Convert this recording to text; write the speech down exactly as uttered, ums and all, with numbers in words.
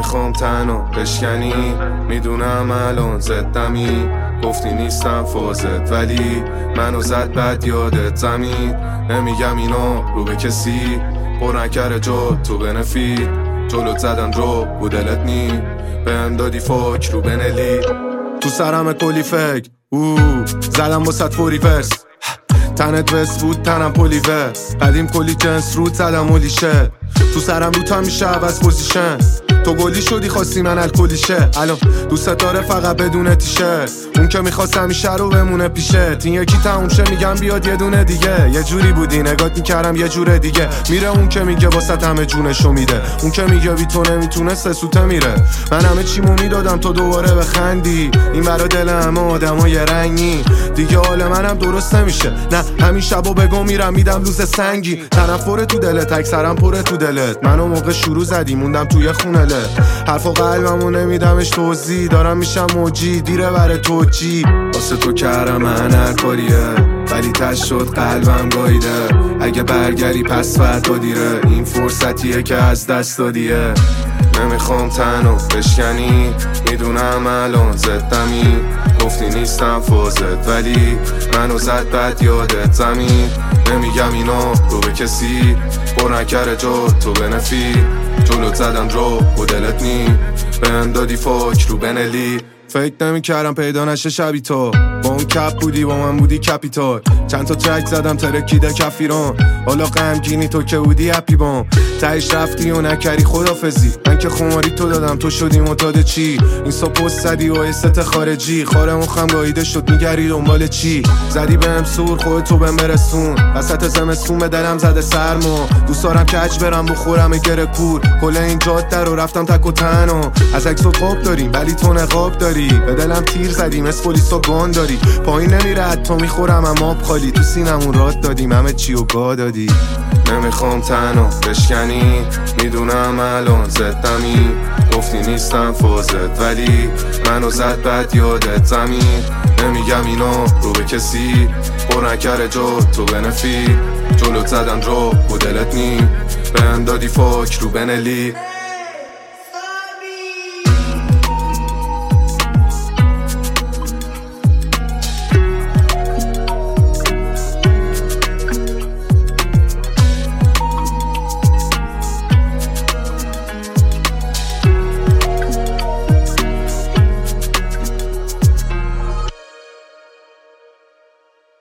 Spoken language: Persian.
نمیخوام تنها بشکنی، میدونم الان زدمی، گفتی نیستم فازت ولی منو زد بد یادت زمین. نمیگم اینا رو به کسی، پر نکره جا تو بنفید، جلوت زدن رو بودلت نی، بهم دادی فاک رو بنلی. تو سرم کلی فکر اوه زدم با صد فوری ورس، تنت وست بود تنم پولیورس، قدیم کلی جنس رود زدم مولی شه، تو سرم رو تا میشه عوض پوزیشن، تو گلی شدی خواستی من الکلیشه، الان دوست داره فقط بدون تیشه، اون که میخواست همیشه رو بمونه پیشه، این یکی تموم شه میگم بیاد یه دونه دیگه، یه جوری بودی نگات میکردم یه جور دیگه، میره اون که میگه واسه همه جونشو میده، اون که میگه بی تو نمیتونه سه سوته میره، من همه چیمو میدادم تو دوباره بخندی، این برا دل همه آدمای رنگی، دیگه حال منم درست نمیشه، نه همین شبا بگم میرم میدم لوز سنگی، تنفر تو دلت اکثرم پره تو دلت، منو موقع شروع زدی موندم توی خونه حرفا قلبمو نمیدمش توضیح، دارم میشم موجی دیره بره توجی، واسه تو کردم من هر کاریه ولی تش شد قلبم گاییده، اگه برگری پس فردا دیره، این فرصتیه که از دست دادیه. نمیخوام تنها بشکنی، میدونم الان زدمی، گفتی نیستم فازت ولی منو زد بد یادت زمین. نمیگم اینا رو به کسی، پر نکره جا تو بنفید، جلوت زدم رو بودلت نی، بهم دادی فاک رو بنلی. فکر نمی کردم پیدا نشه شبی تو، با اون کپ بودی با من بودی کپیتال، چند تا ترک زدم ترکیده کفیران، حالا غمگینی تو که بودی اپی بام، تهش رفتی و نکردی خدافزی، من که خماری تو دادم تو شدی معتاد چی، این سا پست زدی و ایست خارجی، خاره مخم گاییده شد میگری دنبال چی، زدی بهم سور خودتو بهم برسون، وسط زمستون به دلم زده سرما، دوست دارم کج برم بخورم گره کور، کل این جاده رو رفتم تک و تنها، از عکس و خواب داریم ولی تو نقاب داری، به دلم تیر زدیم از پلیس و گان داری، پایین نمیره حتی میخورم اما خالی، تو سینمون راد دادیم همه چی و گا دادی. نمیخوام تنها بشکنی، میدونم الان زدمی، گفتی نیستم فازت ولی منو زد بد یادت زمین. نمیگم اینا رو به کسی، پر نکره جا تو بنفید، جلوت زدن رو بودلت نی، بهم دادی فاک رو بنلی.